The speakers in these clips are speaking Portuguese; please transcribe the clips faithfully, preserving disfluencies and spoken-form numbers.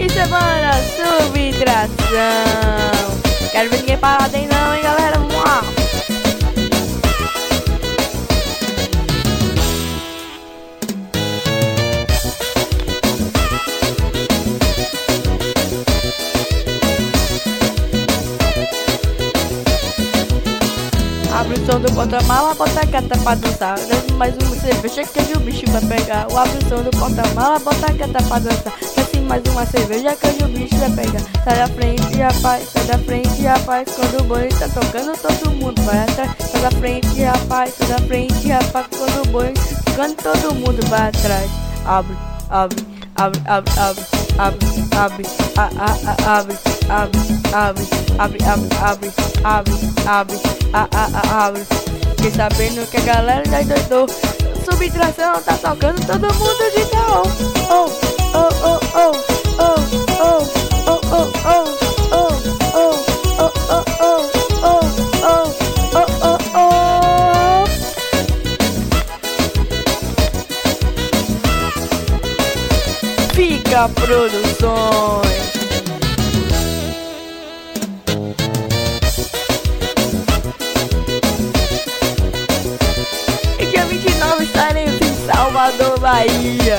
Isso é banda Subtração. Quero ver ninguém parado aí não, hein, galera. Vamos lá. Abre o som do porta-mala, bota a gata pra dançar. Desce mais uma cerveja que hoje o bicho vai pegar. O abre o som do porta-mala, bota a gata pra dançar. Desce mais uma cerveja que hoje o bicho vai pegar. Sai da frente, rapaz, sai da frente, rapaz. Quando o boi tá tocando, todo mundo vai atrás. Sai da frente, rapaz, sai da frente, rapaz. Quando o boi tocando, todo mundo vai atrás. Abre, abre, abre, abre, abre, abre, abre, a, a, a, abre, abre, abre, abre, abre, abre, abre, abre, a, a, a, abre. Fiquei sabendo que a galera já doidou. Subtração tá tocando, todo mundo grita oh, oh, oh, oh, oh, oh, oh, oh, oh, oh, oh, oh, oh, oh, oh, oh, oh, oh. Fica Produções. E dia vinte e nove estaremos em Salvador, Bahia.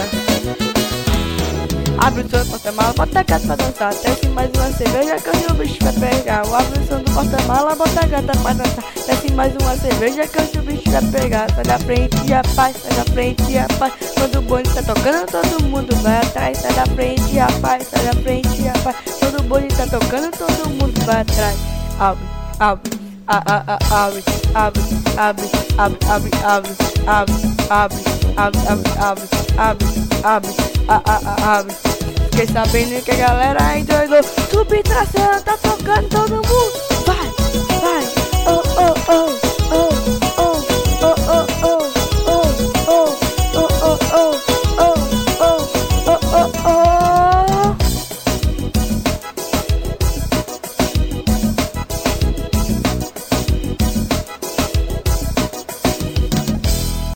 Abre o som do porta-mala, bota a gata pra dançar. Desce mais uma cerveja que hoje o bicho vai pegar. O abre o som do porta-mala, bota a gata pra dançar. Desce mais uma cerveja que hoje o bicho vai pegar. Sai da frente, rapaz, sai da frente, rapaz. Quando o bonde tá tocando, todo mundo vai atrás. Sai da frente, rapaz, sai da frente, rapaz. Quando o bonde tá tocando, todo mundo vai atrás. Abre, abre, a, a, a, abre, abre, abre, abre, abre, abre, abre, abre, abre, abre, abre, abre, abre, a, a, a, abre. Fiquei sabendo que a galera endoidou. Subtração tá tocando todo mundo.